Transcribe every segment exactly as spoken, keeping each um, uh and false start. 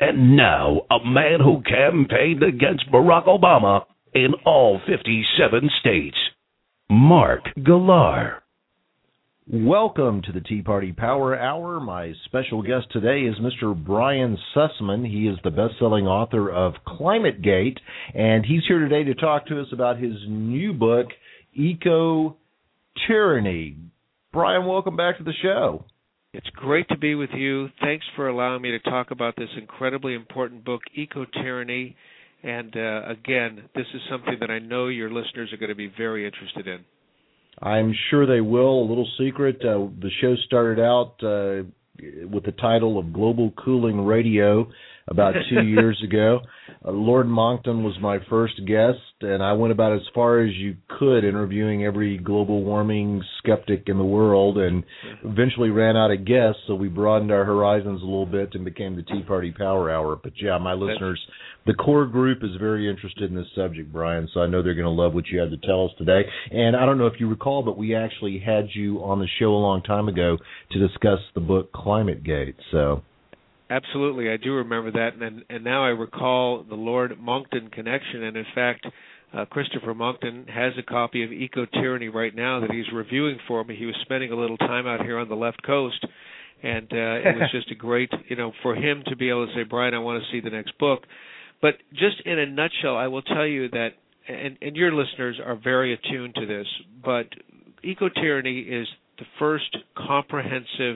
And now, a man who campaigned against Barack Obama in all fifty-seven states, Mark Galar. Welcome to the Tea Party Power Hour. My special guest today is Mister Brian Sussman. He is the best-selling author of ClimateGate, and he's here today to talk to us about his new book, Eco-Tyranny. Brian, welcome back to the show. It's great to be with you. Thanks for allowing me to talk about this incredibly important book, Eco-Tyranny. And uh, again, this is something that I know your listeners are going to be very interested in. I'm sure they will. A little secret, uh, the show started out uh, with the title of Global Cooling Radio about two years ago. Uh, Lord Monckton was my first guest, and I went about as far as you could interviewing every global warming skeptic in the world, and eventually ran out of guests, so we broadened our horizons a little bit and became the Tea Party Power Hour. But yeah, my listeners, the core group is very interested in this subject, Brian, so I know they're going to love what you had to tell us today. And I don't know if you recall, but we actually had you on the show a long time ago to discuss the book ClimateGate, so... Absolutely, I do remember that, and and now I recall the Lord Monckton connection, and in fact, uh, Christopher Monckton has a copy of Eco-Tyranny right now that he's reviewing for me. He was spending a little time out here on the left coast, and uh, it was just a great, you know, for him to be able to say, Brian, I want to see the next book. But just in a nutshell, I will tell you that, and, and your listeners are very attuned to this, but Eco-Tyranny is the first comprehensive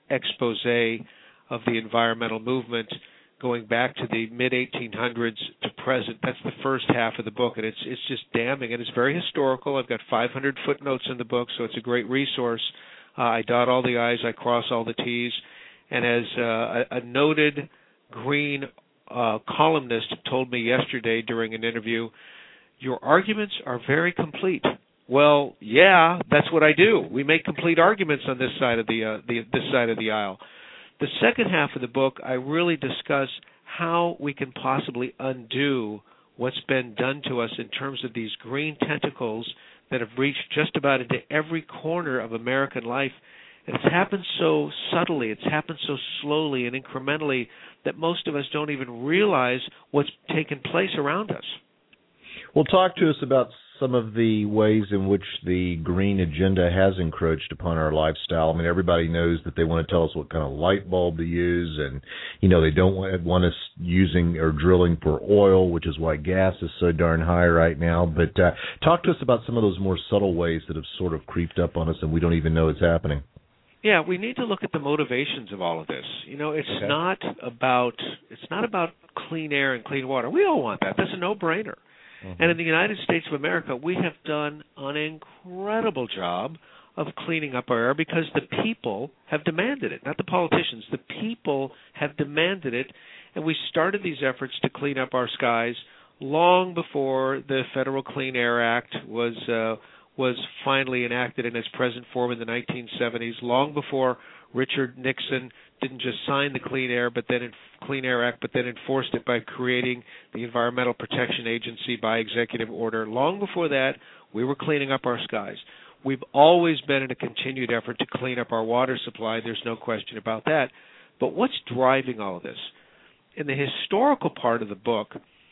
expose of the environmental movement going back to the mid eighteen hundreds to present. That's the first half of the book, and it's it's just damning, and it's very historical. I've got five hundred footnotes in the book, so it's a great resource. Uh, I dot all the I's, I cross all the T's, and as uh, a, a noted green uh, columnist told me yesterday during an interview, your arguments are very complete. Well, yeah, that's what I do. We make complete arguments on this side of the, uh, the this side of the aisle. The second half of the book, I really discuss how we can possibly undo what's been done to us in terms of these green tentacles that have reached just about into every corner of American life. And it's happened so subtly, it's happened so slowly and incrementally that most of us don't even realize what's taken place around us. Well, talk to us about some of the ways in which the green agenda has encroached upon our lifestyle. I mean, everybody knows that they want to tell us what kind of light bulb to use, and, you know, they don't want, want us using or drilling for oil, which is why gas is so darn high right now. But uh, talk to us about some of those more subtle ways that have sort of creeped up on us and we don't even know it's happening. Yeah, we need to look at the motivations of all of this. You know, it's okay. not about it's not about clean air and clean water. We all want that. That's a no-brainer. Mm-hmm. And in the United States of America, we have done an incredible job of cleaning up our air because the people have demanded it, not the politicians. The people have demanded it, and we started these efforts to clean up our skies long before the Federal Clean Air Act was uh, was finally enacted in its present form in the nineteen seventies, long before Richard Nixon didn't just sign the Clean Air, but then Clean Air Act, but then enforced it by creating the Environmental Protection Agency by executive order. Long before that, we were cleaning up our skies. We've always been in a continued effort to clean up our water supply. There's no question about that. But what's driving all of this? In the historical part of the book,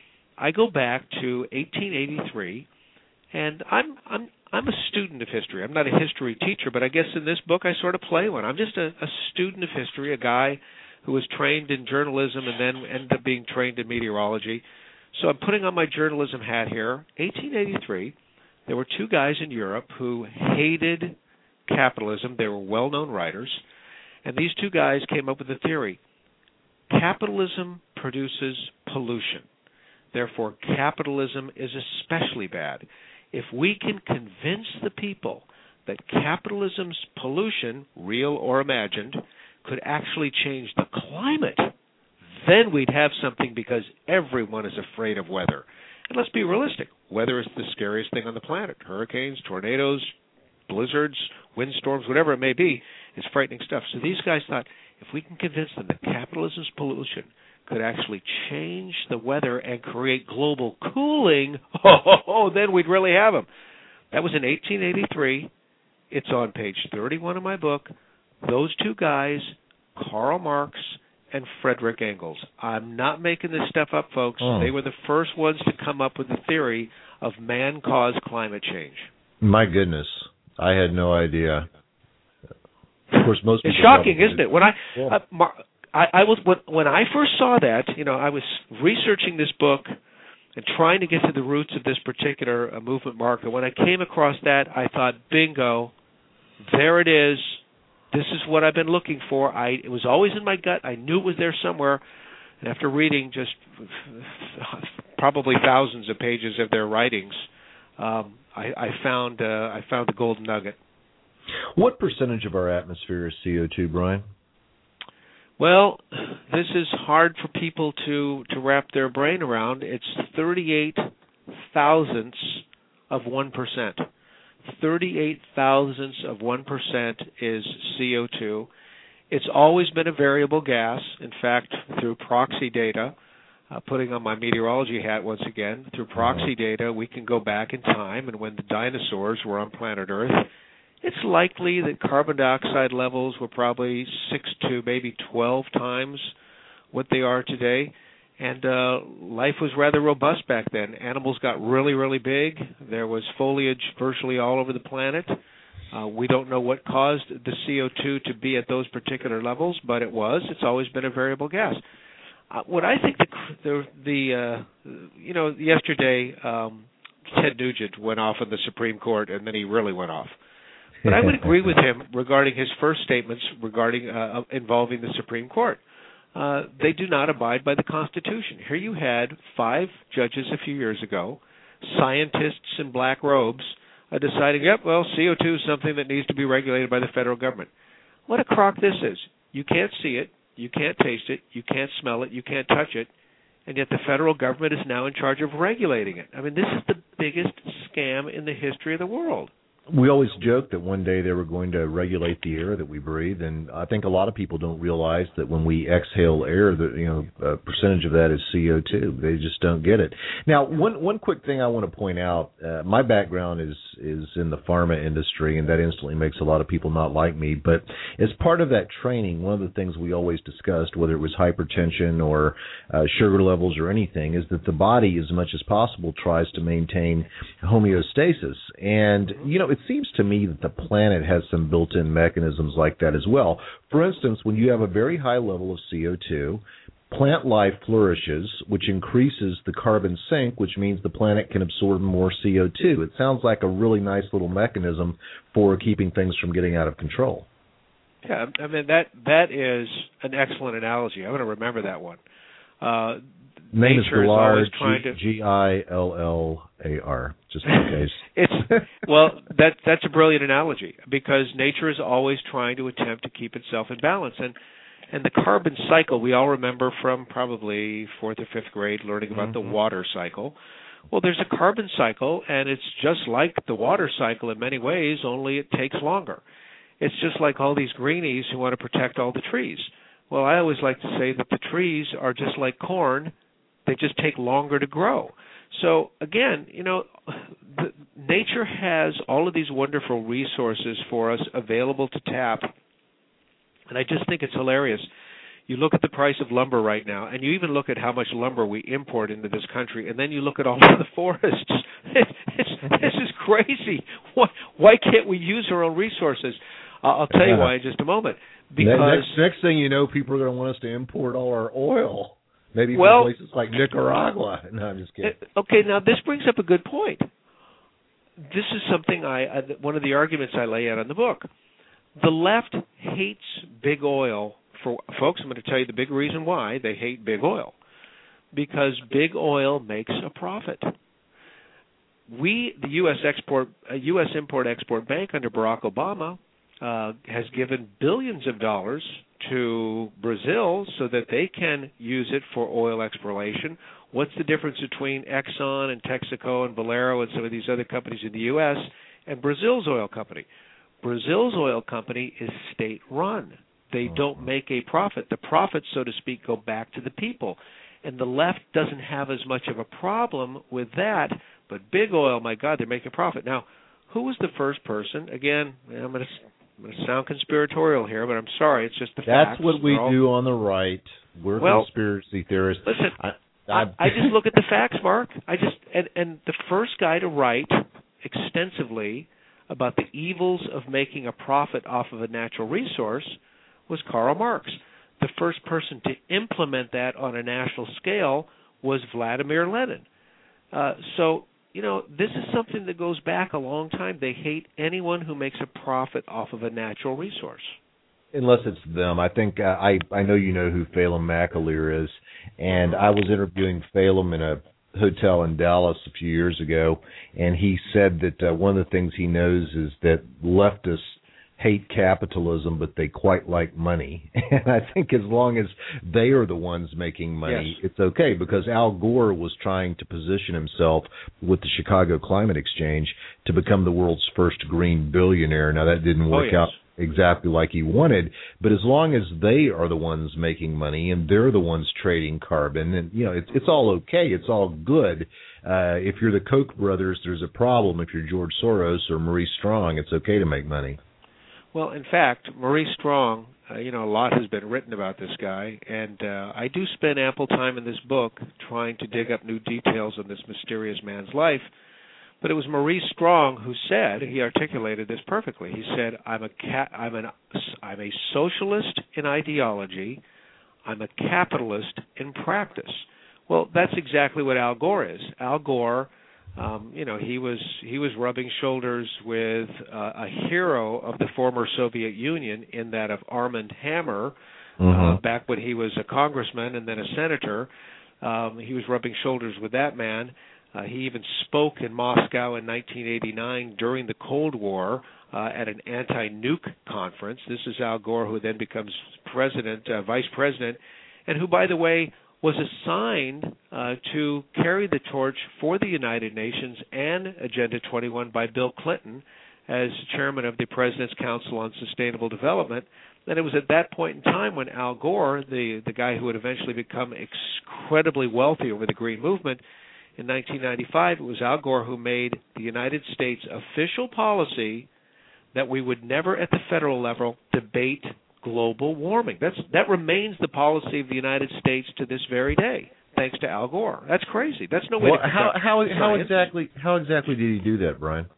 I go back to eighteen eighty-three, and I'm I'm I'm a student of history. I'm not a history teacher, but I guess in this book I sort of play one. I'm just a, a student of history, a guy who was trained in journalism and then ended up being trained in meteorology. So I'm putting on my journalism hat here. eighteen eighty-three, there were two guys in Europe who hated capitalism. They were well-known writers. And these two guys came up with a theory. Capitalism produces pollution. Therefore, capitalism is especially bad. If we can convince the people that capitalism's pollution, real or imagined, could actually change the climate, then we'd have something because everyone is afraid of weather. And let's be realistic. Weather is the scariest thing on the planet. Hurricanes, tornadoes, blizzards, windstorms, whatever it may be, is frightening stuff. So these guys thought, if we can convince them that capitalism's pollution could actually change the weather and create global cooling, oh, oh, oh, then we'd really have them. That was in eighteen eighty-three. It's on page thirty-one of my book. Those two guys, Karl Marx and Frederick Engels. I'm not making this stuff up, folks. Oh. They were the first ones to come up with the theory of man-caused climate change. My goodness, I had no idea. Of course, most it's people shocking, isn't it? When I, yeah. uh, Mar- I, I was when, when I first saw that, you know, I was researching this book and trying to get to the roots of this particular uh, movement marker. When I came across that, I thought, bingo, there it is. This is what I've been looking for. I it was always in my gut. I knew it was there somewhere. And after reading just probably thousands of pages of their writings, um, I, I found uh, I found the golden nugget. What percentage of our atmosphere is C O two, Brian? Well, this is hard for people to, to wrap their brain around. It's thirty-eight thousandths of one percent. thirty-eight thousandths of one percent is C O two. It's always been a variable gas. In fact, through proxy data, uh, putting on my meteorology hat once again, through proxy data, we can go back in time, and when the dinosaurs were on planet Earth, it's likely that carbon dioxide levels were probably six to maybe twelve times what they are today. And uh, life was rather robust back then. Animals got really, really big. There was foliage virtually all over the planet. Uh, we don't know what caused the C O two to be at those particular levels, but it was. It's always been a variable gas. Uh, what I think the, the, the uh, you know, yesterday um, Ted Nugent went off in the Supreme Court, and then he really went off. But I would agree with him regarding his first statements regarding uh, involving the Supreme Court. Uh, they do not abide by the Constitution. Here you had five judges a few years ago, scientists in black robes, uh, deciding, yep, well, C O two is something that needs to be regulated by the federal government. What a crock this is. You can't see it, you can't taste it, you can't smell it, you can't touch it, and yet the federal government is now in charge of regulating it. I mean, this is the biggest scam in the history of the world. We always joke that one day they were going to regulate the air that we breathe, and I think a lot of people don't realize that when we exhale air, that you know a percentage of that is C O two. They just don't get it. Now, one one quick thing I want to point out: uh, my background is is in the pharma industry, and that instantly makes a lot of people not like me. But as part of that training, one of the things we always discussed, whether it was hypertension or uh, sugar levels or anything, is that the body, as much as possible, tries to maintain homeostasis, and you know. It seems to me that the planet has some built-in mechanisms like that as well. For instance, when you have a very high level of C O two, plant life flourishes, which increases the carbon sink, which means the planet can absorb more C O two. It sounds like a really nice little mechanism for keeping things from getting out of control. Yeah, I mean, that that is an excellent analogy. I'm going to remember that one. Uh, Name is Gillar, to... G I L L A R, just in case. it's well, that that's a brilliant analogy because nature is always trying to attempt to keep itself in balance, and and the carbon cycle we all remember from probably fourth or fifth grade, learning about mm-hmm. the water cycle. Well, there's a carbon cycle, and it's just like the water cycle in many ways, only it takes longer. It's just like all these greenies who want to protect all the trees. Well, I always like to say that the trees are just like corn. They just take longer to grow. So, again, you know, the, nature has all of these wonderful resources for us available to tap. And I just think it's hilarious. You look at the price of lumber right now, and you even look at how much lumber we import into this country, and then you look at all of the forests. It, it's, this is crazy. Why, why can't we use our own resources? Uh, I'll tell you why in just a moment. Because next, next thing you know, people are going to want us to import all our oil. Maybe from well, places like Nicaragua. No, I'm just kidding. Okay, now this brings up a good point. This is something I, I one of the arguments I lay out in the book. The left hates big oil. For folks, I'm going to tell you the big reason why they hate big oil. Because big oil makes a profit. We, the U S export, uh, U S Import-Export Bank under Barack Obama, uh, has given billions of dollars to Brazil so that they can use it for oil exploration. What's the difference between Exxon and Texaco and Valero and some of these other companies in the U S and Brazil's oil company? Brazil's oil company is state-run. They don't make a profit. The profits, so to speak, go back to the people. And the left doesn't have as much of a problem with that, but big oil, my God, they're making profit. Now, who was the first person? Again, I'm going to... I'm going to sound conspiratorial here, but I'm sorry. It's just the That's facts. what we all... do on the right. We're well, conspiracy theorists. Listen, I, I, I just look at the facts, Mark. I just and, and the first guy to write extensively about the evils of making a profit off of a natural resource was Karl Marx. The first person to implement that on a national scale was Vladimir Lenin. Uh, so, you know, this is something that goes back a long time. They hate anyone who makes a profit off of a natural resource. Unless it's them. I think uh, I I know you know who Phelim McAleer is, and I was interviewing Phelim in a hotel in Dallas a few years ago, and he said that uh, one of the things he knows is that leftists hate capitalism, but they quite like money. And I think as long as they are the ones making money, yes, it's okay, because Al Gore was trying to position himself with the Chicago Climate Exchange to become the world's first green billionaire. Now, that didn't work oh, yes. out exactly like he wanted, but as long as they are the ones making money and they're the ones trading carbon, and you know, it's it's all okay, it's all good. Uh, if you're the Koch brothers, there's a problem. If you're George Soros or Maurice Strong, it's okay to make money. Well, in fact, Maurice Strong, uh, you know, a lot has been written about this guy, and uh, I do spend ample time in this book trying to dig up new details on this mysterious man's life. But it was Maurice Strong who said, he articulated this perfectly. He said, "I'm a ca- I'm an I'm a socialist in ideology. I'm a capitalist in practice." Well, that's exactly what Al Gore is. Al Gore, um, you know, he was he was rubbing shoulders with uh, a hero of the former Soviet Union, in that of Armand Hammer, mm-hmm. uh, back when he was a congressman and then a senator. Um, he was rubbing shoulders with that man. Uh, he even spoke in Moscow in nineteen eighty-nine during the Cold War uh, at an anti-nuke conference. This is Al Gore, who then becomes president, uh, vice president, and who, by the way, was assigned uh, to carry the torch for the United Nations and Agenda twenty-one by Bill Clinton as chairman of the President's Council on Sustainable Development. And it was at that point in time when Al Gore, the, the guy who would eventually become incredibly wealthy over the Green Movement, in nineteen ninety-five, it was Al Gore who made the United States official policy that we would never at the federal level debate global warming. That's that remains the policy of the United States to this very day, thanks to Al Gore. That's crazy. That's no way well, to how how science. how exactly how exactly did he do that, Brian?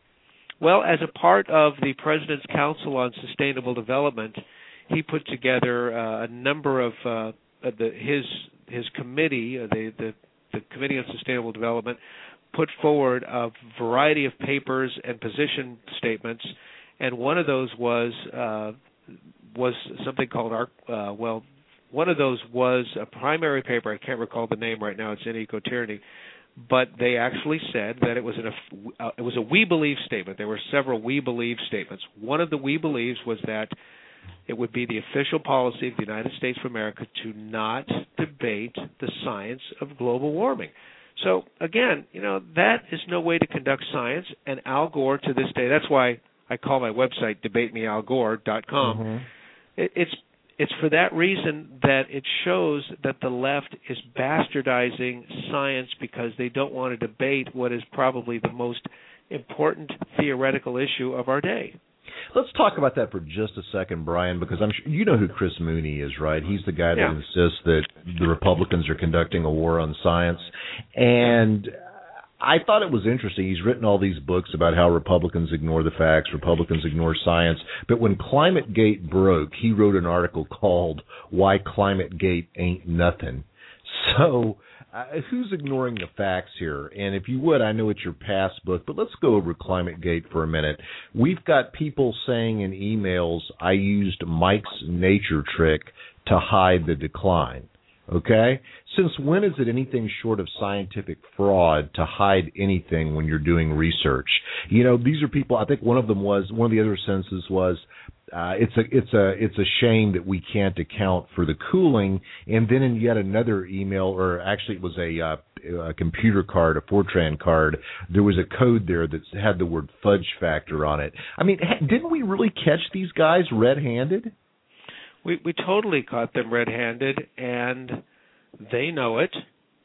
Well, as a part of the President's Council on Sustainable Development, he put together uh, a number of uh, the, his his committee, uh, the the the Committee on Sustainable Development, put forward a variety of papers and position statements, and one of those was uh, was something called our uh, well, one of those was a primary paper. I can't recall the name right now. It's in Eco-Tyranny, but they actually said that it was an uh, it was a we believe statement. There were several we believe statements. One of the we believes was that it would be the official policy of the United States of America to not debate the science of global warming. So, again, you know, that is no way to conduct science, and Al Gore to this day, that's why I call my website debate me al gore dot com. Mm-hmm. It, it's, it's for that reason that it shows that the left is bastardizing science because they don't want to debate what is probably the most important theoretical issue of our day. Let's talk about that for just a second, Brian, because I'm sure you know who Chris Mooney is, right? He's the guy that yeah. insists that the Republicans are conducting a war on science. And I thought it was interesting. He's written all these books about how Republicans ignore the facts, Republicans ignore science. But when ClimateGate broke, he wrote an article called Why ClimateGate Ain't Nothing. So uh, who's ignoring the facts here? And if you would, I know it's your past book, but let's go over ClimateGate for a minute. We've got people saying in emails, I used Mike's nature trick to hide the decline. Okay? Since when is it anything short of scientific fraud to hide anything when you're doing research? You know, these are people, I think one of them was, one of the other sentences was, Uh, it's a it's a it's a shame that we can't account for the cooling. And then in yet another email, or actually it was a, uh, a computer card, a Fortran card, there was a code there that had the word fudge factor on it. I mean, didn't we really catch these guys red-handed? We we totally caught them red-handed, and they know it.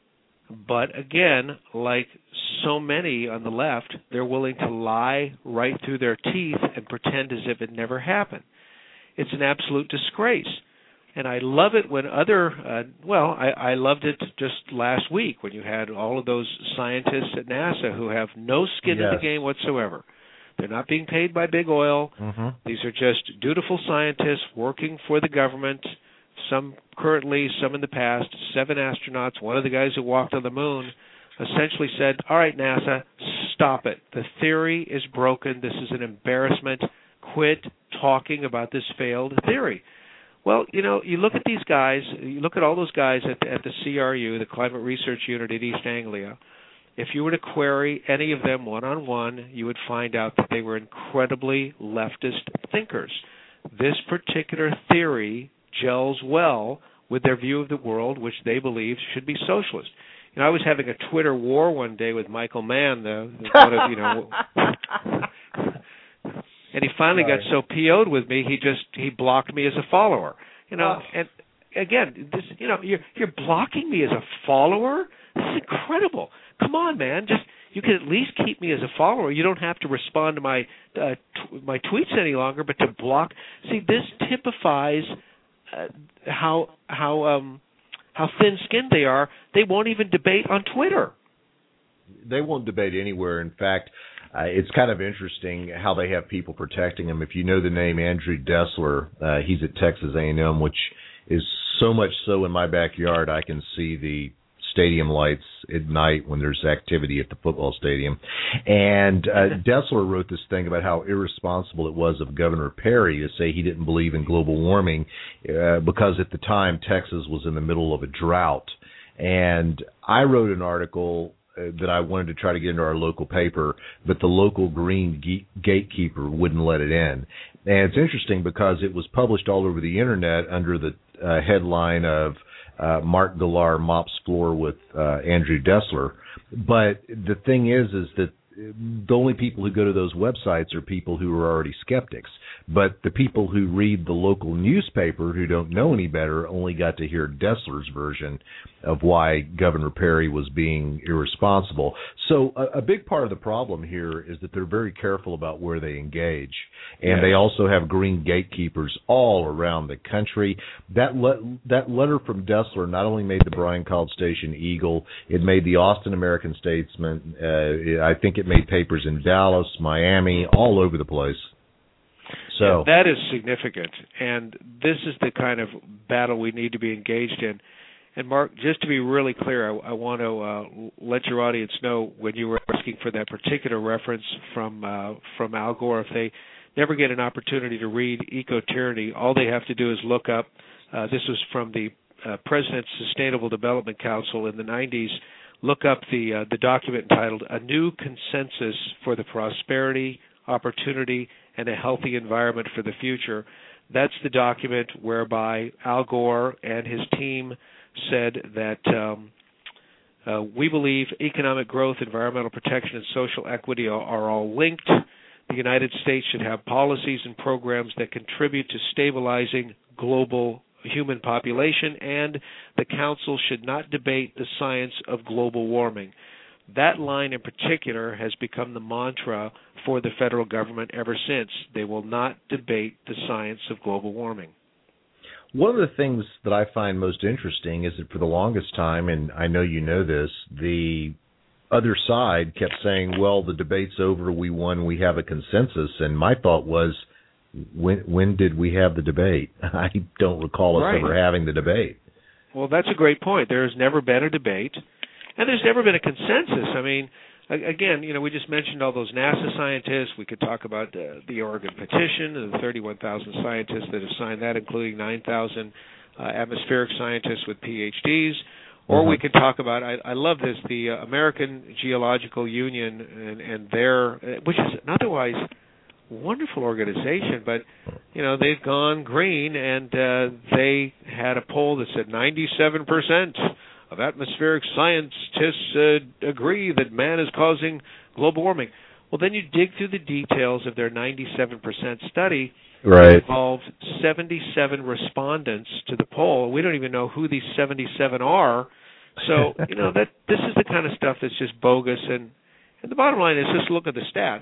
But again, like so many on the left, they're willing to lie right through their teeth and pretend as if it never happened. It's an absolute disgrace. And I love it when other, uh, well, I, I loved it just last week when you had all of those scientists at NASA who have no skin yes. in the game whatsoever. They're not being paid by big oil. Mm-hmm. These are just dutiful scientists working for the government, some currently, some in the past, seven astronauts. One of the guys who walked on the moon essentially said, all right, NASA, stop it. The theory is broken. This is an embarrassment. Quit talking about this failed theory. Well, you know, you look at these guys, you look at all those guys at the, at the C R U, the Climate Research Unit at East Anglia. If you were to query any of them one-on-one, you would find out that they were incredibly leftist thinkers. This particular theory gels well with their view of the world, which they believe should be socialist. You know, I was having a Twitter war one day with Michael Mann, the, the one of, you know, and he finally right. got so P O'd with me, he just he blocked me as a follower. You know, oh. and again, this, you know, you're you're blocking me as a follower. This is incredible. Come on, man, just you can at least keep me as a follower. You don't have to respond to my uh, t- my tweets any longer, but to block. See, this typifies uh, how how um, how thin-skinned they are. They won't even debate on Twitter. They won't debate anywhere. In fact, uh, it's kind of interesting how they have people protecting them. If you know the name Andrew Dessler, uh, he's at Texas A and M, which is so much so in my backyard I can see the stadium lights at night when there's activity at the football stadium. And uh, Dessler wrote this thing about how irresponsible it was of Governor Perry to say he didn't believe in global warming uh, because at the time Texas was in the middle of a drought. And I wrote an article that I wanted to try to get into our local paper, but the local green ge- gatekeeper wouldn't let it in. And it's interesting because it was published all over the Internet under the uh, headline of uh, Mark Galar mops floor with uh, Andrew Dessler. But the thing is, is that the only people who go to those websites are people who are already skeptics. But the people who read the local newspaper who don't know any better only got to hear Dessler's version of why Governor Perry was being irresponsible. So a, a big part of the problem here is that they're very careful about where they engage. And yes. They also have green gatekeepers all around the country. That le- that letter from Dessler not only made the Bryan College Station Eagle, it made the Austin American Statesman. Uh, I think it made papers in Dallas, Miami, all over the place. So yeah, that is significant, and this is the kind of battle we need to be engaged in. And Mark, just to be really clear, I, I want to uh, let your audience know when you were asking for that particular reference from uh, from Al Gore, if they never get an opportunity to read Eco-Tyranny, all they have to do is look up. Uh, this was from the uh, President's Sustainable Development Council in the nineties. Look up the uh, the document entitled "A New Consensus for the Prosperity, Opportunity, and a Healthy Environment for the Future." That's the document whereby Al Gore and his team said that um, uh, we believe economic growth, environmental protection, and social equity are, are all linked. The United States should have policies and programs that contribute to stabilizing global human population, and the Council should not debate the science of global warming. That line in particular has become the mantra for the federal government ever since. They will not debate the science of global warming. One of the things that I find most interesting is that for the longest time, and I know you know this, the other side kept saying, well, the debate's over, we won, we have a consensus. And my thought was, when when did we have the debate? I don't recall us right. ever having the debate. Well, that's a great point. There has never been a debate, and there's never been a consensus. I mean, again, you know, we just mentioned all those NASA scientists. We could talk about uh, the Oregon Petition and the thirty-one thousand scientists that have signed that, including nine thousand uh, atmospheric scientists with P H Ds. Or mm-hmm. we could talk about, I, I love this, the uh, American Geological Union and, and their, which is an otherwise wonderful organization, but, you know, they've gone green, and uh, they had a poll that said ninety-seven percent of atmospheric scientists uh, agree that man is causing global warming. Well, then you dig through the details of their ninety-seven percent study. Right. It involved seventy-seven respondents to the poll. We don't even know who these seventy-seven are. So, you know, that this is the kind of stuff that's just bogus. And, and the bottom line is just look at the stats.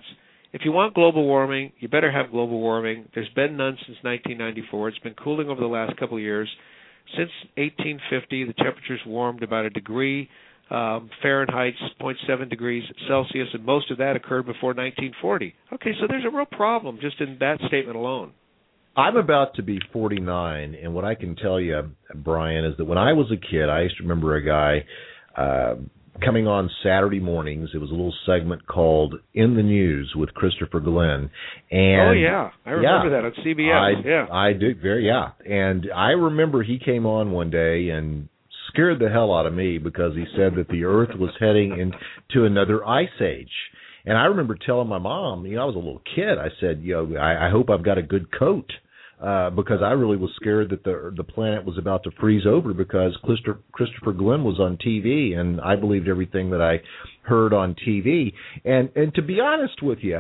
if you want global warming, you better have global warming. There's been none since nineteen ninety-four. It's been cooling over the last couple of years. Since eighteen fifty, the temperature's warmed about a degree um, Fahrenheit, zero point seven degrees Celsius, and most of that occurred before nineteen forty. Okay, so there's a real problem just in that statement alone. I'm about to be forty-nine, and what I can tell you, Brian, is that when I was a kid, I used to remember a guy uh, coming on Saturday mornings. It was a little segment called In the News with Christopher Glenn. And oh, yeah. I remember yeah, that on C B S. I, yeah. I do, very, yeah. And I remember he came on one day and scared the hell out of me because he said that the Earth was heading into another ice age. And I remember telling my mom, you know, I was a little kid, I said, you know, I, I hope I've got a good coat. Uh, because I really was scared that the the planet was about to freeze over because Christopher, Christopher Glenn was on T V, and I believed everything that I heard on T V. And and to be honest with you,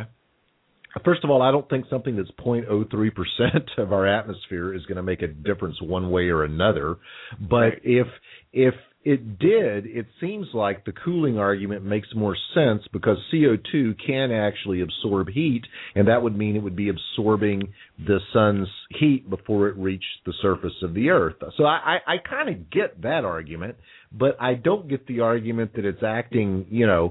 first of all, I don't think something that's zero point zero three percent of our atmosphere is going to make a difference one way or another. But right. if if it did, it seems like the cooling argument makes more sense because C O two can actually absorb heat, and that would mean it would be absorbing the sun's heat before it reached the surface of the Earth. So I, I, I kind of get that argument, but I don't get the argument that it's acting, you know,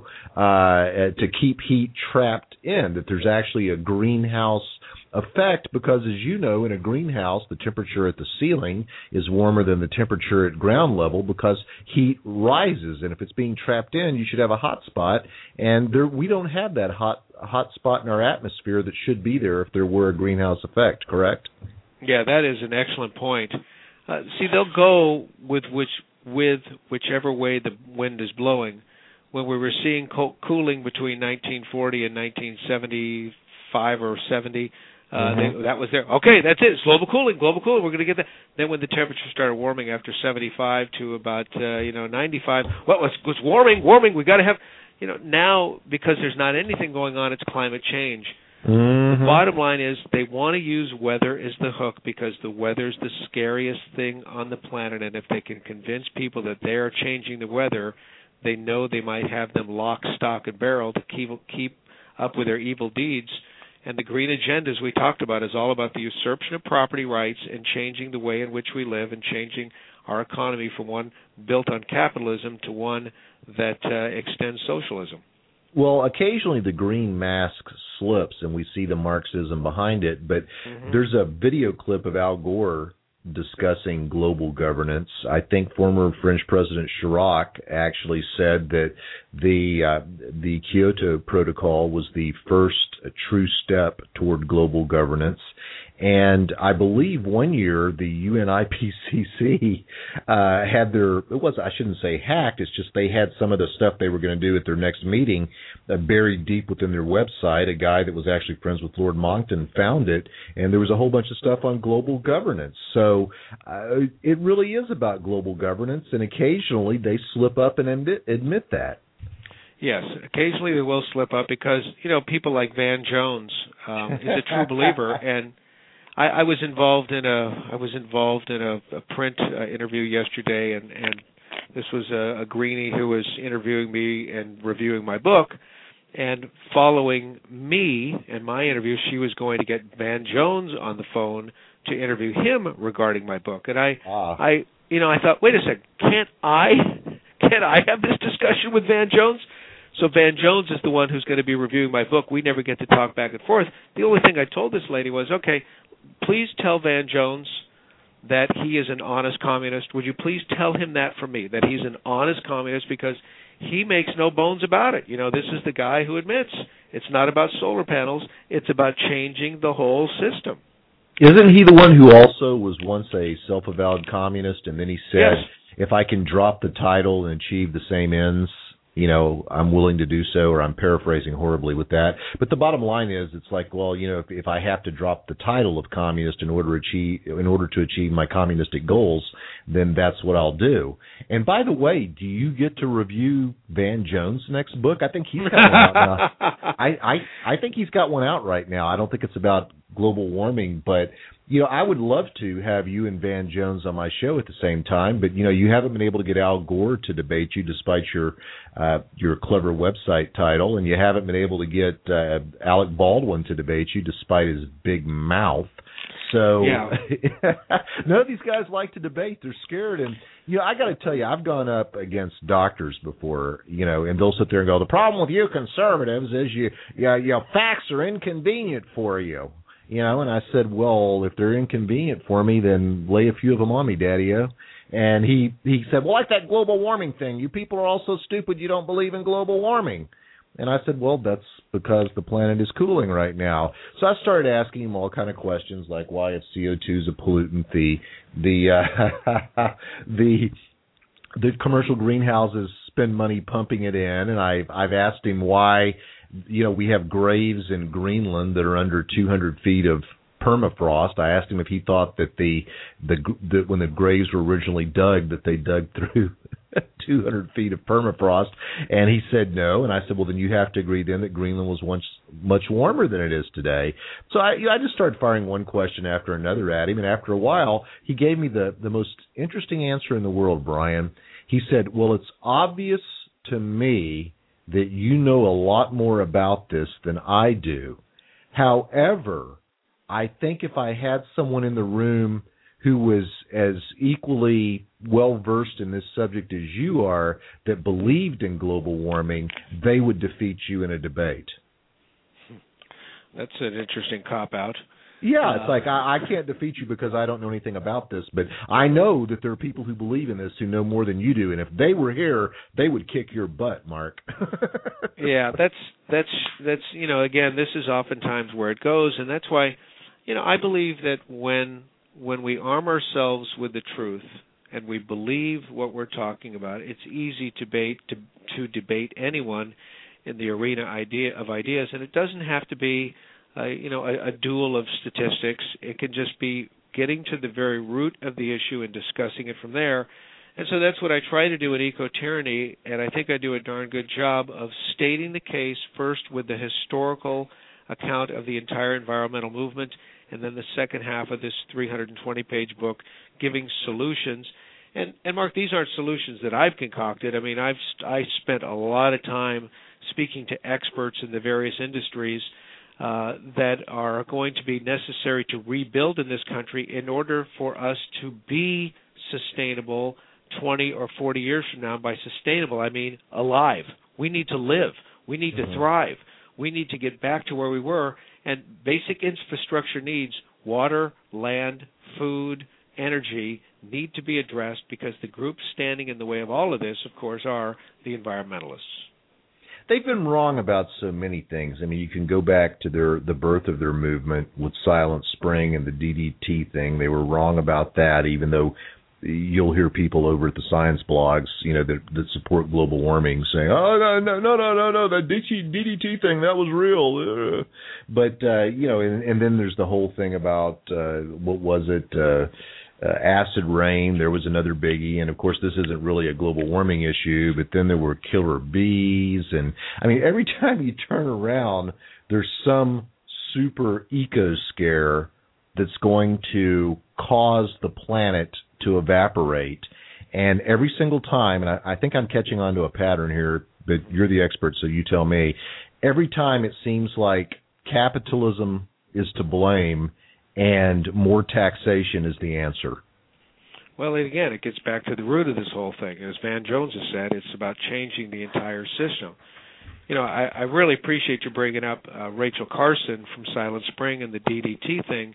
uh, to keep heat trapped in, that there's actually a greenhouse effect, because as you know, in a greenhouse, the temperature at the ceiling is warmer than the temperature at ground level because heat rises, and if it's being trapped in, you should have a hot spot, and there, we don't have that hot hot spot in our atmosphere that should be there if there were a greenhouse effect, correct? Yeah, that is an excellent point. Uh, see, they'll go with which with whichever way the wind is blowing. When we were seeing co- cooling between nineteen forty and nineteen seventy-five or seventy, Uh, mm-hmm. they, that was there. Okay, that's it. It's global cooling, global cooling. We're going to get that. Then when the temperature started warming after seventy-five to about uh, you know ninety-five, well, it's, it's warming, warming. We got to have, you know, now because there's not anything going on, it's climate change. Mm-hmm. The bottom line is they want to use weather as the hook because the weather's the scariest thing on the planet, and if they can convince people that they are changing the weather, they know they might have them lock, stock, and barrel to keep keep up with their evil deeds. And the green agenda, as we talked about, is all about the usurpation of property rights and changing the way in which we live and changing our economy from one built on capitalism to one that uh, extends socialism. Well, occasionally the green mask slips and we see the Marxism behind it, but mm-hmm. there's a video clip of Al Gore discussing global governance. I think former French President Chirac actually said that the uh, the Kyoto Protocol was the first true step toward global governance. And I believe one year the U N I P C C uh, had their, it was, I shouldn't say hacked, it's just they had some of the stuff they were going to do at their next meeting uh, buried deep within their website. A guy that was actually friends with Lord Monckton found it, and there was a whole bunch of stuff on global governance. So uh, it really is about global governance, and occasionally they slip up and admit, admit that. Yes, occasionally they will slip up because, you know, people like Van Jones um, is a true believer, and I, I was involved in a I was involved in a, a print uh, interview yesterday, and, and this was a, a greenie who was interviewing me and reviewing my book. And following me and my interview, she was going to get Van Jones on the phone to interview him regarding my book. And I, ah. I, you know, I thought, wait a second, can't I, can't I have this discussion with Van Jones? So Van Jones is the one who's going to be reviewing my book. We never get to talk back and forth. The only thing I told this lady was, okay, please tell Van Jones that he is an honest communist. Would you please tell him that from me, that he's an honest communist, because he makes no bones about it. You know, this is the guy who admits it's not about solar panels. It's about changing the whole system. Isn't he the one who also was once a self-avowed communist, and then he said, yes. if I can drop the title and achieve the same ends, you know, I'm willing to do so, or I'm paraphrasing horribly with that. But the bottom line is, it's like, well, you know, if, if I have to drop the title of communist in order to achieve, in order to achieve my communistic goals, then that's what I'll do. And by the way, do you get to review Van Jones' next book? I think he's got one out now. I, I, I think he's got one out right now. I don't think it's about global warming, but You know, I would love to have you and Van Jones on my show at the same time, but you know, you haven't been able to get Al Gore to debate you despite your uh, your clever website title, and you haven't been able to get uh, Alec Baldwin to debate you despite his big mouth. So yeah. none of these guys like to debate. They're scared. And, you know, I got to tell you, I've gone up against doctors before, you know, and they'll sit there and go, the problem with you conservatives is you, you, you know, facts are inconvenient for you. You know, and I said, well, if they're inconvenient for me, then lay a few of them on me, Daddy-O. And he, he said, well, like that global warming thing. You people are all so stupid you don't believe in global warming. And I said, well, that's because the planet is cooling right now. So I started asking him all kind of questions like why if C O two is a pollutant, the the uh, the the commercial greenhouses spend money pumping it in, and I I've asked him why, you know, we have graves in Greenland that are under two hundred feet of permafrost. I asked him if he thought that the the, the when the graves were originally dug that they dug through two hundred feet of permafrost, and he said no. And I said, well, then you have to agree then that Greenland was once much warmer than it is today. So I, you know, I just started firing one question after another at him, and after a while, he gave me the, the most interesting answer in the world, Brian. He said, well, it's obvious to me that you know a lot more about this than I do. However, I think if I had someone in the room who was as equally well-versed in this subject as you are, that believed in global warming, they would defeat you in a debate. That's an interesting cop-out. Yeah, it's like, I, I can't defeat you because I don't know anything about this, but I know that there are people who believe in this who know more than you do, and if they were here, they would kick your butt, Mark. Yeah, that's, that's, that's, you know, again, this is oftentimes where it goes, and that's why, you know, I believe that when when we arm ourselves with the truth and we believe what we're talking about, it's easy to debate to, to debate anyone in the arena idea of ideas, and it doesn't have to be, uh, you know, a, a duel of statistics. It can just be getting to the very root of the issue and discussing it from there. And so that's what I try to do in Eco-Tyranny, and I think I do a darn good job of stating the case first with the historical account of the entire environmental movement, and then the second half of this three hundred twenty page book giving solutions. And, and Mark, these aren't solutions that I've concocted. I mean, I've I spent a lot of time speaking to experts in the various industries uh, that are going to be necessary to rebuild in this country in order for us to be sustainable twenty or forty years from now. By sustainable, I mean alive. We need to live. We need mm-hmm. to thrive. We need to get back to where we were. And basic infrastructure needs, water, land, food, energy, need to be addressed because the groups standing in the way of all of this, of course, are the environmentalists. They've been wrong about so many things. I mean, you can go back to their the birth of their movement with Silent Spring and the D D T thing. They were wrong about that, even though you'll hear people over at the science blogs, you know, that, that support global warming saying, oh, no, no, no, no, no, no, that D D T thing, that was real. Uh, but, uh, you know, and, and then there's the whole thing about, uh, what was it, uh, uh, acid rain. There was another biggie. And, of course, this isn't really a global warming issue, but then there were killer bees. And, I mean, every time you turn around, there's some super eco scare that's going to cause the planet to evaporate. And every single time, and I, I think I'm catching on to a pattern here, but you're the expert, so you tell me, every time it seems like capitalism is to blame and more taxation is the answer. Well, again, it gets back to the root of this whole thing. As Van Jones has said, it's about changing the entire system. You know, I, I really appreciate you bringing up uh, Rachel Carson from Silent Spring and the D D T thing.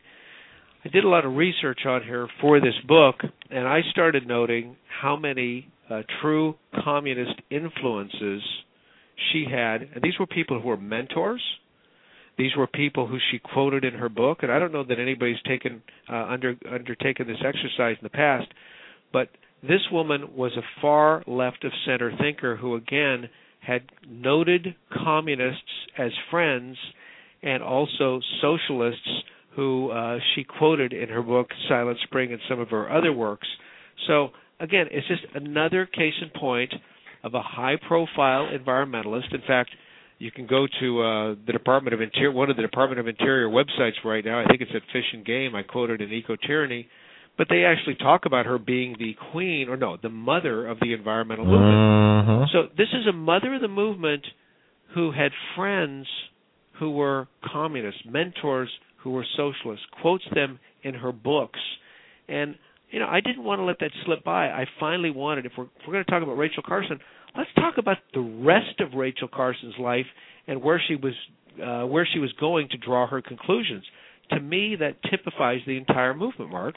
I did a lot of research on her for this book, and I started noting how many uh, true communist influences she had. And these were people who were mentors. These were people who she quoted in her book. And I don't know that anybody's taken uh, under, undertaken this exercise in the past, but this woman was a far left-of-center thinker who, again, had noted communists as friends and also socialists who uh, she quoted in her book, Silent Spring, and some of her other works. So, again, it's just another case in point of a high-profile environmentalist. In fact, you can go to uh, the Department of Interior, one of the Department of Interior websites right now. I think it's at Fish and Game. I quoted in Eco-Tyranny. But they actually talk about her being the queen, or no, the mother of the environmental movement. Mm-hmm. So this is a mother of the movement who had friends who were communists, mentors who were socialists, quotes them in her books. And, you know, I didn't want to let that slip by. I finally wanted, if we're, if we're going to talk about Rachel Carson, let's talk about the rest of Rachel Carson's life and where she was uh, where she was going to draw her conclusions. To me, that typifies the entire movement, Mark.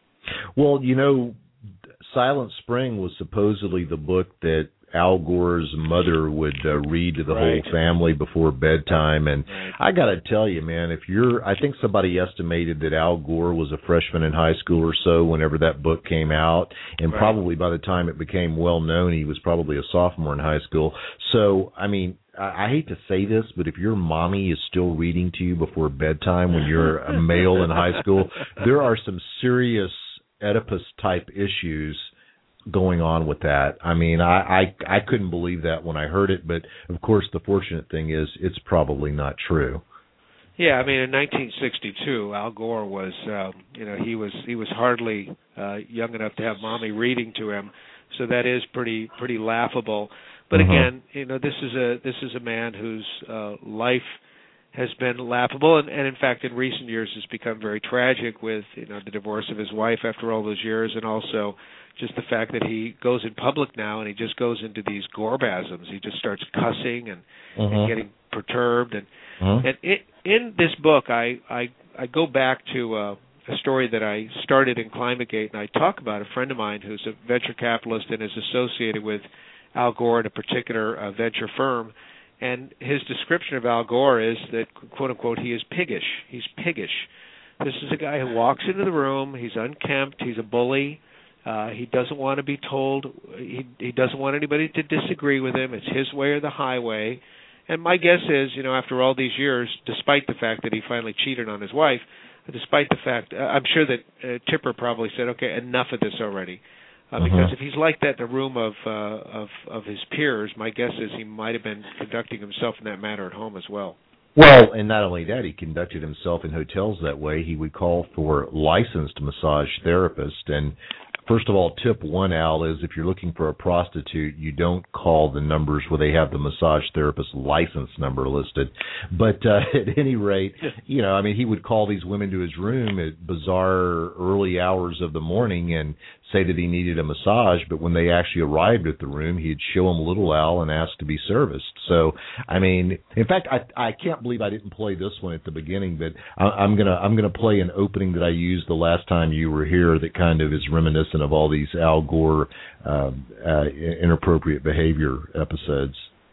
Well, you know, Silent Spring was supposedly the book that Al Gore's mother would uh, read to the right. whole family before bedtime. And right. I got to tell you, man, if you're, I think somebody estimated that Al Gore was a freshman in high school or so whenever that book came out. And right. probably by the time it became well known, he was probably a sophomore in high school. So, I mean, I, I hate to say this, but if your mommy is still reading to you before bedtime when you're a male in high school, there are some serious Oedipus-type issues going on with that. I mean, I, I I couldn't believe that when I heard it, but of course the fortunate thing is it's probably not true. Yeah, I mean, in nineteen sixty-two, Al Gore was, um, you know, he was he was hardly uh, young enough to have mommy reading to him, so that is pretty pretty laughable. But Mm-hmm. again, you know, this is a this is a man whose uh, life has been laughable, and, and in fact, in recent years, has become very tragic with, you know, the divorce of his wife after all those years, and also just the fact that he goes in public now and he just goes into these gorebasms. He just starts cussing and, Mm-hmm. and getting perturbed. And Mm-hmm. and it, in this book, I I, I go back to uh, a story that I started in ClimateGate, and I talk about a friend of mine who's a venture capitalist and is associated with Al Gore in a particular uh, venture firm. And his description of Al Gore is that, quote unquote, he is piggish. He's piggish. This is a guy who walks into the room. He's unkempt. He's a bully. Uh, he doesn't want to be told. He he doesn't want anybody to disagree with him. It's his way or the highway. And my guess is, you know, after all these years, despite the fact that he finally cheated on his wife, despite the fact, uh, I'm sure that uh, Tipper probably said, okay, enough of this already. Uh, because Mm-hmm. if he's like that in a room of, uh, of of his peers, my guess is he might have been conducting himself in that manner at home as well. Well, and not only that, he conducted himself in hotels that way. He would call for licensed massage therapists. And first of all, tip one, Al, is if you're looking for a prostitute, you don't call the numbers where they have the massage therapist license number listed. But uh, at any rate, you know, I mean, he would call these women to his room at bizarre early hours of the morning and say that he needed a massage, but when they actually arrived at the room, he'd show them Little Al and ask to be serviced. So, I mean, in fact, I I can't believe I didn't play this one at the beginning, but I, I'm gonna I'm gonna play an opening that I used the last time you were here that kind of is reminiscent of all these Al Gore uh, uh, inappropriate behavior episodes.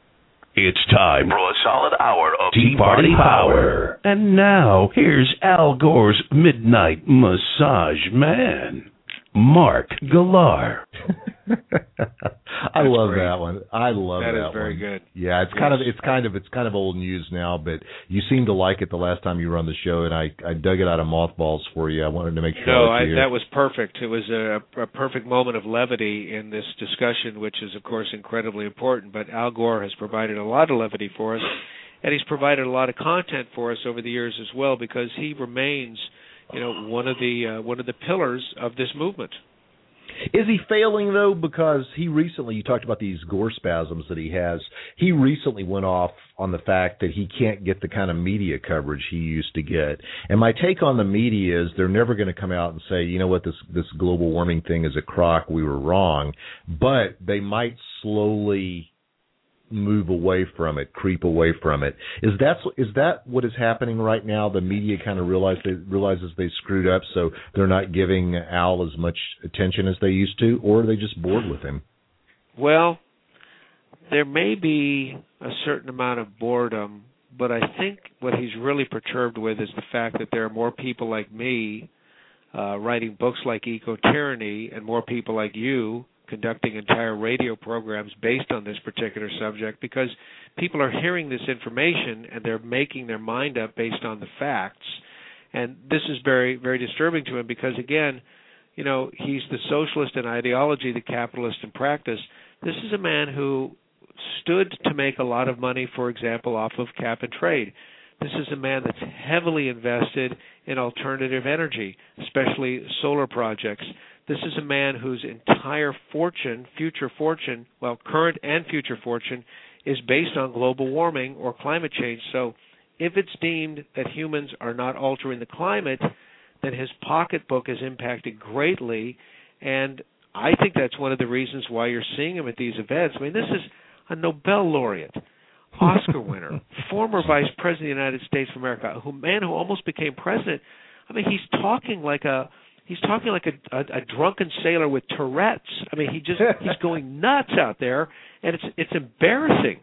It's time for a solid hour of Tea Party Power. And now, here's Al Gore's Midnight Massage Man, Mark Galar. I love great. that one. I love that, That one. is very good. Yeah, it's Yes. kind of it's kind of it's kind of old news now, but you seemed to like it the last time you were on the show, and I, I dug it out of mothballs for you. I wanted to make sure. No, I I, let you- that was perfect. It was a, a perfect moment of levity in this discussion, which is, of course, incredibly important. But Al Gore has provided a lot of levity for us, and he's provided a lot of content for us over the years as well, because he remains, you know, one of the uh, one of the pillars of this movement. Is he failing, though? Because he recently, you talked about these gore spasms that he has. He recently went off on the fact that he can't get the kind of media coverage he used to get. And my take on the media is they're never going to come out and say, you know what, this, this global warming thing is a crock, we were wrong. But they might slowly move away from it, creep away from it. Is that is that what is happening right now? The media kind of realize they realizes they screwed up, so they're not giving Al as much attention as they used to, or are they just bored with him? Well, there may be a certain amount of boredom, but I think what he's really perturbed with is the fact that there are more people like me uh, writing books like Eco-Tyranny, and more people like you conducting entire radio programs based on this particular subject, because people are hearing this information and they're making their mind up based on the facts. And this is very, very disturbing to him because, again, you know, he's the socialist in ideology, the capitalist in practice. This is a man who stood to make a lot of money, for example, off of cap and trade. This is a man that's heavily invested in alternative energy, especially solar projects. This is a man whose entire fortune, future fortune, well, current and future fortune, is based on global warming or climate change. So if it's deemed that humans are not altering the climate, then his pocketbook is impacted greatly. And I think that's one of the reasons why you're seeing him at these events. I mean, this is a Nobel laureate, Oscar winner, former vice president of the United States of America, a man who almost became president. I mean, he's talking like a he's talking like a, a, a drunken sailor with Tourette's. I mean, he just he's going nuts out there, and it's it's embarrassing.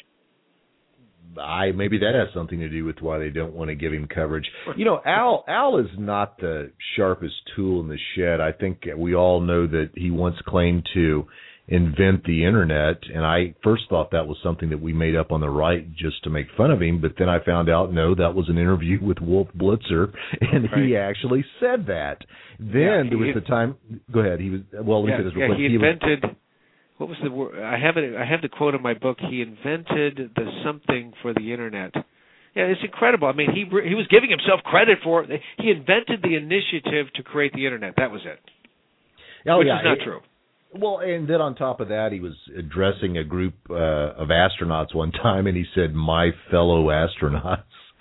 I maybe that has something to do with why they don't want to give him coverage. You know, Al Al is not the sharpest tool in the shed. I think we all know that he once claimed to invent the internet, and I first thought that was something that we made up on the right just to make fun of him, but then I found out, no, that was an interview with Wolf Blitzer, and right. he actually said that. Then yeah, there was he, the time, go ahead, he was, well, let yeah, me say this real yeah, quick. he he invented, was, what was the word, I have it, I have the quote in my book, he invented the something for the internet. Yeah, it's incredible. I mean, he he was giving himself credit for it. He invented the initiative to create the internet. That was it. Oh, which yeah, is not it, true. Well, and then on top of that, he was addressing a group uh, of astronauts one time, and he said, "My fellow astronauts."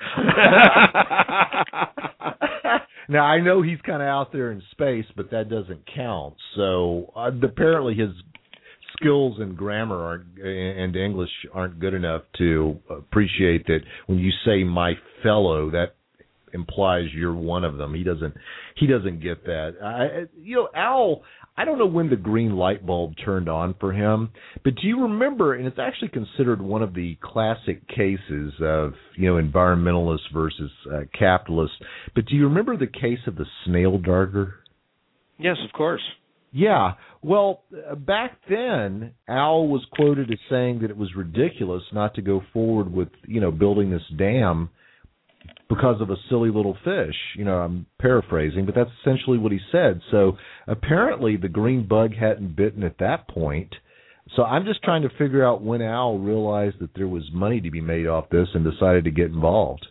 Now, I know he's kind of out there in space, but that doesn't count. So uh, apparently his skills in grammar aren't, and English aren't good enough to appreciate that when you say "my fellow," that implies you're one of them. He doesn't. He doesn't get that. I, you know, Al. I don't know when the green light bulb turned on for him, but do you remember, and it's actually considered one of the classic cases of, you know, environmentalists versus uh, capitalists, but do you remember the case of the snail darter? Yes, of course. Yeah. Well, uh, back then, Al was quoted as saying that it was ridiculous not to go forward with, you know, building this dam because of a silly little fish. You know, I'm paraphrasing, but that's essentially what he said. So apparently the green bug hadn't bitten at that point. So I'm just trying to figure out when Al realized that there was money to be made off this and decided to get involved.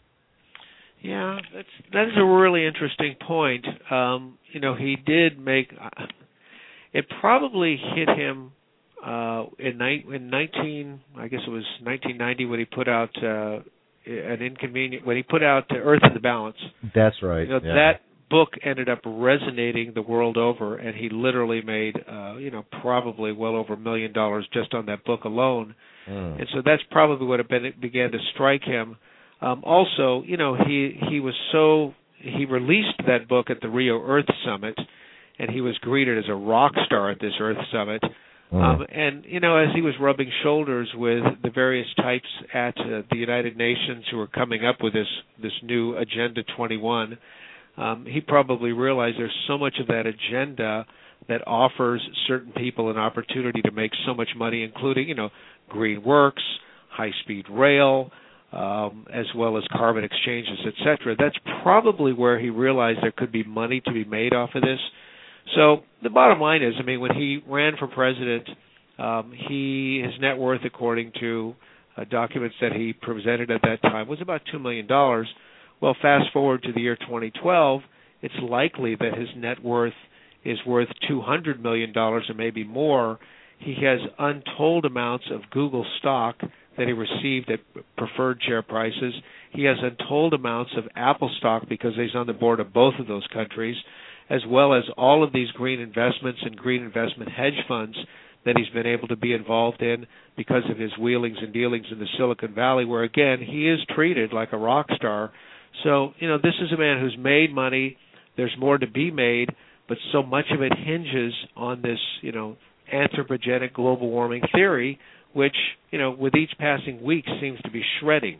Yeah, that's that is a really interesting point. Um, you know, he did make uh, it probably hit him uh, in, ni- in nineteen, I guess it was nineteen ninety when he put out uh, an inconvenient when he put out uh, Earth in the Balance. That's right. You know, yeah. That book ended up resonating the world over, and he literally made uh, you know probably well over a million dollars just on that book alone. Mm. And so that's probably what it began to strike him. Um, also, you know, he he was so he released that book at the Rio Earth Summit, and he was greeted as a rock star at this Earth Summit. Mm. Um, and, you know, as he was rubbing shoulders with the various types at uh, the United Nations who were coming up with this, this new Agenda twenty-one, um, he probably realized there's so much of that agenda that offers certain people an opportunity to make so much money, including, you know, green works, high-speed rail, um, as well as carbon exchanges, et cetera. That's probably where he realized there could be money to be made off of this. So the bottom line is, I mean, when he ran for president, um, he his net worth, according to uh, documents that he presented at that time, was about two million dollars. Well, fast forward to the year twenty twelve, it's likely that his net worth is worth two hundred million dollars or maybe more. He has untold amounts of Google stock that he received at preferred share prices. He has untold amounts of Apple stock because he's on the board of both of those countries, as well as all of these green investments and green investment hedge funds that he's been able to be involved in because of his wheelings and dealings in the Silicon Valley, where, again, he is treated like a rock star. So, you know, this is a man who's made money. There's more to be made, but so much of it hinges on this, you know, anthropogenic global warming theory, which, you know, with each passing week seems to be shredding.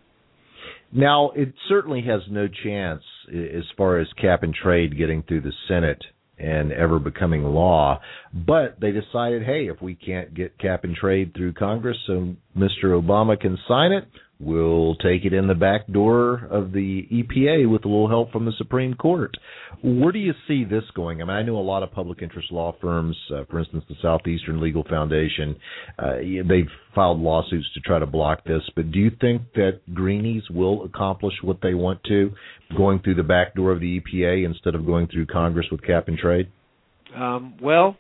Now, it certainly has no chance as far as cap and trade getting through the Senate and ever becoming law, but they decided, hey, if we can't get cap and trade through Congress, so Mister Obama can sign it, we'll take it in the back door of the E P A with a little help from the Supreme Court. Where do you see this going? I mean, I know a lot of public interest law firms, uh, for instance, the Southeastern Legal Foundation, uh, they've filed lawsuits to try to block this, but do you think that Greenies will accomplish what they want to, going through the back door of the E P A instead of going through Congress with cap and trade? Um, well,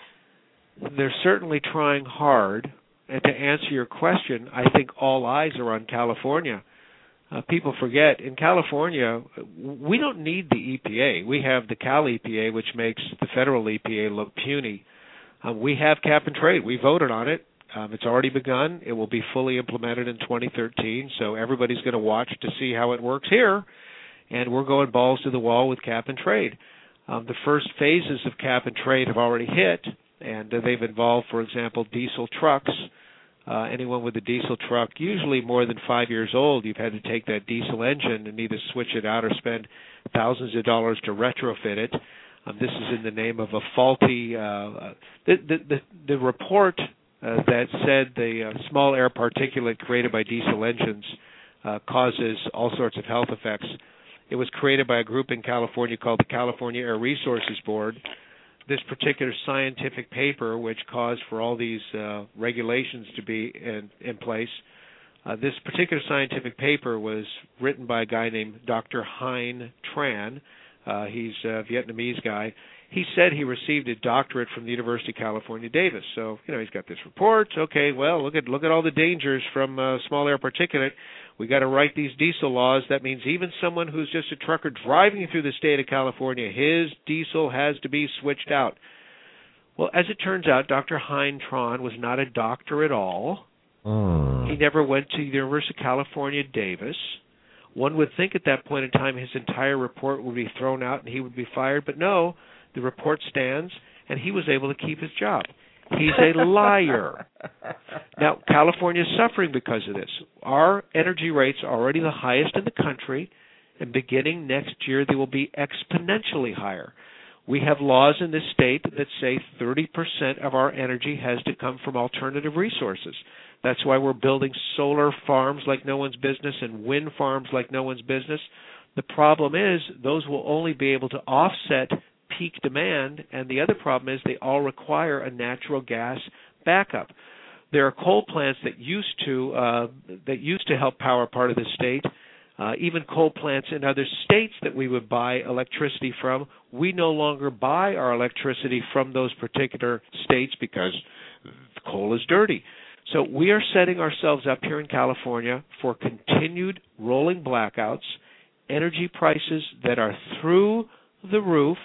they're certainly trying hard. And to answer your question, I think all eyes are on California. Uh, people forget, in California, we don't need the E P A. We have the Cal E P A, which makes the federal E P A look puny. Um, we have cap and trade. We voted on it. Um, it's already begun. It will be fully implemented in twenty thirteen, so everybody's going to watch to see how it works here. And we're going balls to the wall with cap and trade. Um, the first phases of cap and trade have already hit, and uh, they've involved, for example, diesel trucks. Uh, anyone with a diesel truck, usually more than five years old, you've had to take that diesel engine and either switch it out or spend thousands of dollars to retrofit it. Um, this is in the name of a faulty. Uh, the, the the the report uh, that said the uh, small air particulate created by diesel engines uh, causes all sorts of health effects. It was created by a group in California called the California Air Resources Board. This particular scientific paper, which caused for all these uh, regulations to be in, in place, uh, this particular scientific paper was written by a guy named Doctor Hein Tran. Uh, he's a Vietnamese guy. He said he received a doctorate from the University of California, Davis. So, you know, he's got this report. Okay, well, look at look at all the dangers from uh, small air particulate. We got to write these diesel laws. That means even someone who's just a trucker driving through the state of California, his diesel has to be switched out. Well, as it turns out, Doctor Hein Tran was not a doctor at all. Mm. He never went to the University of California, Davis. One would think at that point in time his entire report would be thrown out and he would be fired, but no, the report stands, and he was able to keep his job. He's a liar. Now, California is suffering because of this. Our energy rates are already the highest in the country, and beginning next year they will be exponentially higher. We have laws in this state that say thirty percent of our energy has to come from alternative resources. That's why we're building solar farms like no one's business and wind farms like no one's business. The problem is those will only be able to offset peak demand, and the other problem is they all require a natural gas backup. There are coal plants that used to uh, that used to help power part of the state. Uh, even coal plants in other states that we would buy electricity from, we no longer buy our electricity from those particular states because coal is dirty. So we are setting ourselves up here in California for continued rolling blackouts, energy prices that are through the roof,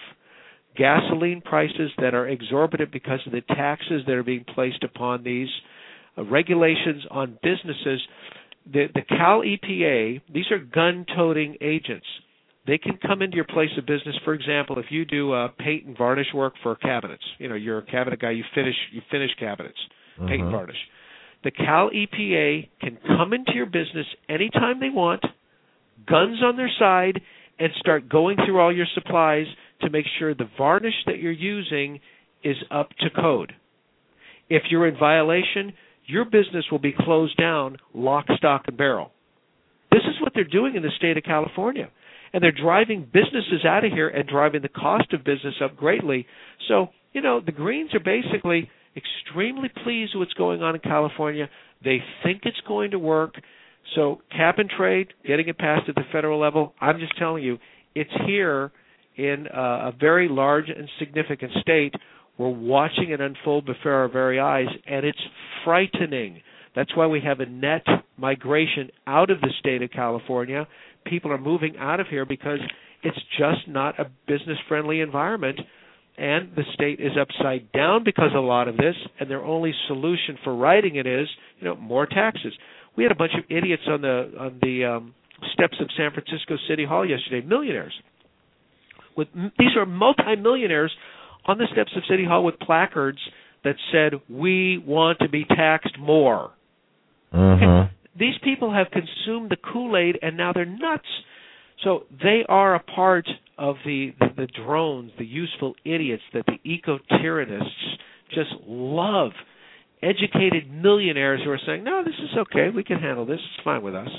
gasoline prices that are exorbitant because of the taxes that are being placed upon these, uh, regulations on businesses. The, the Cal E P A, these are gun-toting agents. They can come into your place of business. For example, if you do uh, paint and varnish work for cabinets, you know, you're a cabinet guy, you finish you finish cabinets, mm-hmm. paint and varnish. The Cal E P A can come into your business anytime they want, guns on their side, and start going through all your supplies to make sure the varnish that you're using is up to code. If you're in violation, your business will be closed down, lock, stock, and barrel. This is what they're doing in the state of California. And they're driving businesses out of here and driving the cost of business up greatly. So, you know, the Greens are basically extremely pleased with what's going on in California. They think it's going to work. So cap and trade, getting it passed at the federal level, I'm just telling you, it's here in uh, a very large and significant state. We're watching it unfold before our very eyes, and it's frightening. That's why we have a net migration out of the state of California. People are moving out of here because it's just not a business-friendly environment, and the state is upside down because of a lot of this, and their only solution for righting it is, you know, more taxes. We had a bunch of idiots on the on the um, steps of San Francisco City Hall yesterday, millionaires. With these are multimillionaires on the steps of City Hall with placards that said, "We want to be taxed more." Mm-hmm. These people have consumed the Kool-Aid, and now they're nuts. So they are a part of the, the, the drones, the useful idiots that the eco-tyrannists just love. educated millionaires who are saying, no, this is okay, we can handle this, it's fine with us.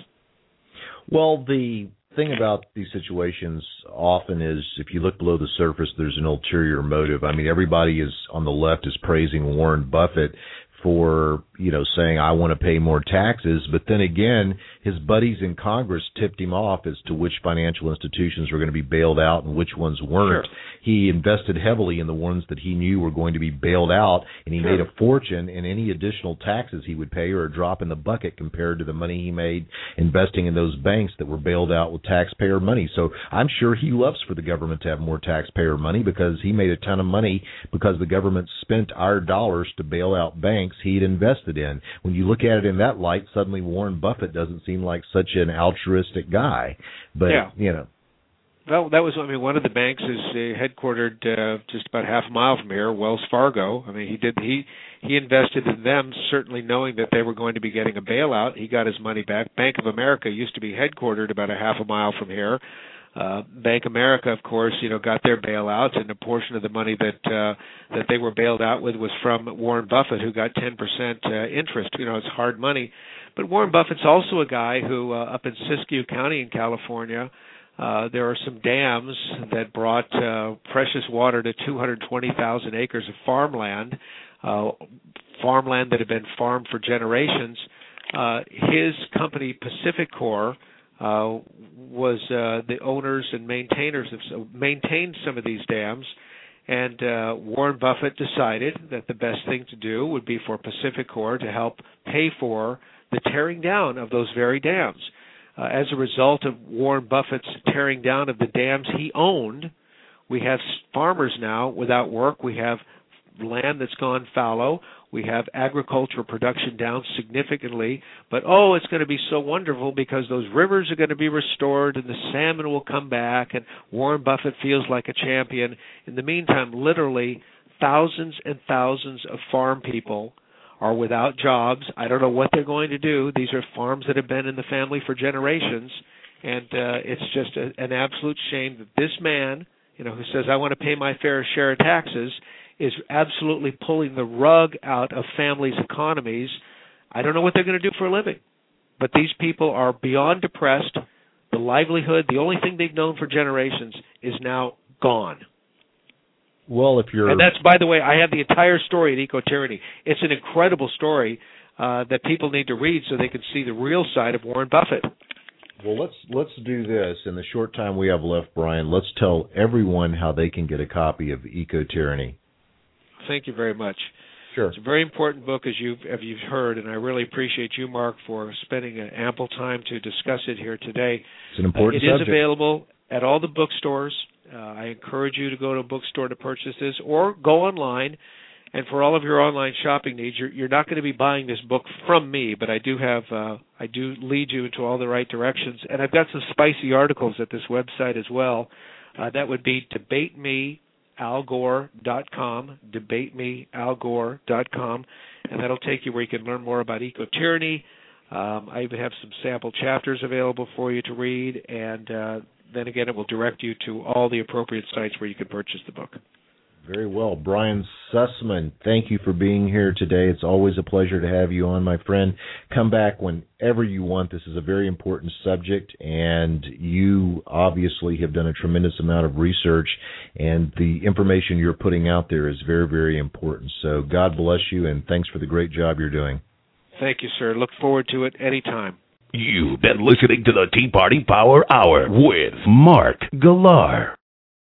Well, the thing about these situations often is if you look below the surface, there's an ulterior motive. I mean, everybody is on the left is praising Warren Buffett for, you know, saying, I want to pay more taxes. But then again, his buddies in Congress tipped him off as to which financial institutions were going to be bailed out and which ones weren't. Sure. He invested heavily in the ones that he knew were going to be bailed out, and he sure. made a fortune, and any additional taxes he would pay are a drop in the bucket compared to the money he made investing in those banks that were bailed out with taxpayer money. So I'm sure he loves for the government to have more taxpayer money because he made a ton of money because the government spent our dollars to bail out banks he'd invested in. When you look at it in that light, suddenly Warren Buffett doesn't seem like such an altruistic guy. But, yeah. you know. Well, that was, I mean, one of the banks is uh, headquartered uh, just about half a mile from here, Wells Fargo. I mean, he did he he invested in them, certainly knowing that they were going to be getting a bailout. He got his money back. Bank of America used to be headquartered about a half a mile from here. Uh, Bank America, of course, you know, got their bailouts, and a portion of the money that uh, that they were bailed out with was from Warren Buffett, who got ten percent uh, interest. You know, it's hard money. But Warren Buffett's also a guy who, uh, up in Siskiyou County in California, uh, there are some dams that brought uh, precious water to two hundred twenty thousand acres of farmland, uh, farmland that had been farmed for generations. Uh, his company, PacifiCorp, Uh, was uh, the owners and maintainers of maintained some of these dams, and uh, Warren Buffett decided that the best thing to do would be for PacifiCorp to help pay for the tearing down of those very dams. Uh, as a result of Warren Buffett's tearing down of the dams he owned, we have farmers now without work. We have land that's gone fallow. We have agricultural production down significantly, but oh, it's going to be so wonderful because those rivers are going to be restored and the salmon will come back and Warren Buffett feels like a champion. In the meantime, literally thousands and thousands of farm people are without jobs. I don't know what they're going to do. These are farms that have been in the family for generations, and uh, it's just a, an absolute shame that this man, you know, who says, I want to pay my fair share of taxes, is absolutely pulling the rug out of families' economies. I don't know what they're going to do for a living. But these people are beyond depressed. The livelihood, the only thing they've known for generations, is now gone. Well, if you're... And that's, by the way, I have the entire story at Eco-Tyranny. It's an incredible story uh, that people need to read so they can see the real side of Warren Buffett. Well, let's let's do this. In the short time we have left, Brian, let's tell everyone how they can get a copy of Eco-Tyranny. Thank you very much. Sure. It's a very important book, as you've, as you've heard, and I really appreciate you, Mark, for spending an ample time to discuss it here today. It's an important uh, it subject. It is available at all the bookstores. Uh, I encourage you to go to a bookstore to purchase this, or go online. And for all of your online shopping needs, you're, you're not going to be buying this book from me, but I do have, uh, I do lead you into all the right directions. And I've got some spicy articles at this website as well. Uh, that would be debate me al gore dot com, debate me al gore dot com, and that'll take you where you can learn more about Eco-Tyranny. Um, I even have some sample chapters available for you to read, and uh, then again, it will direct you to all the appropriate sites where you can purchase the book. Very well. Brian Sussman, thank you for being here today. It's always a pleasure to have you on, my friend. Come back whenever you want. This is a very important subject, and you obviously have done a tremendous amount of research, and the information you're putting out there is very, very important. So God bless you, and thanks for the great job you're doing. Thank you, sir. Look forward to it anytime. You've been listening to the Tea Party Power Hour with Mark Galar.